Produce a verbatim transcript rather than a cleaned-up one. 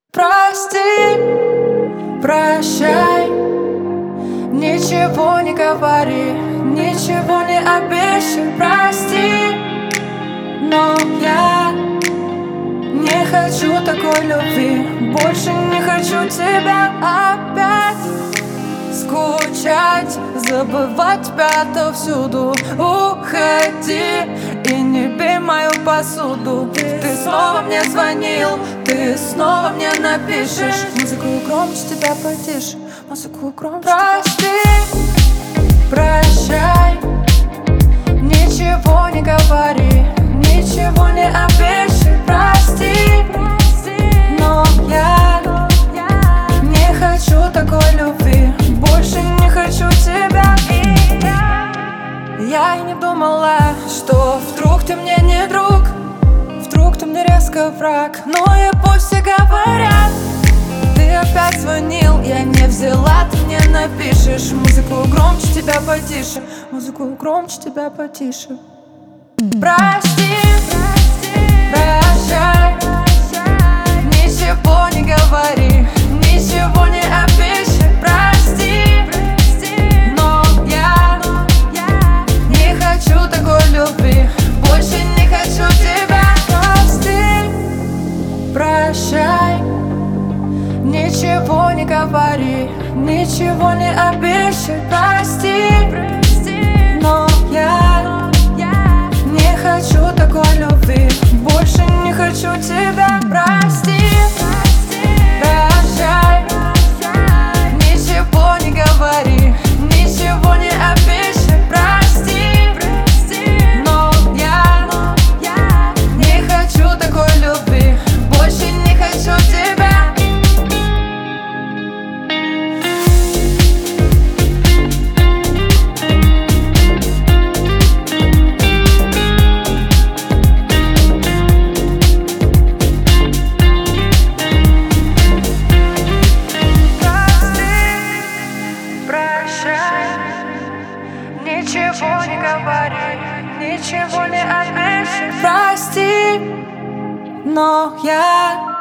Прости, прощай, ничего не говори, ничего не обещай. Прости, но я не хочу такой любви, больше не хочу тебя опять скучать, забывать тебя отовсюду. Уходи и не бей мою посуду. Ты снова мне звонил, ты снова мне напишешь. Музыку громче, тебя потише, музыку громче. Прости, прощай, ничего не говори, ничего не обещай. Прости, но я не хочу такой любви, больше не хочу тебя. Я и не думала, что вдруг ты мне не друг, вдруг ты мне резко враг. Ну и пусть все говорят, ты опять звонил, я не взяла, ты мне напишешь. Музыку громче, тебя потише, музыку громче, тебя потише. Прости, прощай, ничего не говори, ничего не обещай. Прости, но я не хочу такой любви, больше не хочу тебя. Прости, прощай, ничего не говори, ничего не обещай. Прости, но я не хочу такой любви, больше не хочу тебя. Прости, прощай, ничего не говори, ничего не обещай. Прости, но я не хочу такой любви, больше не хочу тебя. Ничего не говори, ничего не обещай. Прости, но я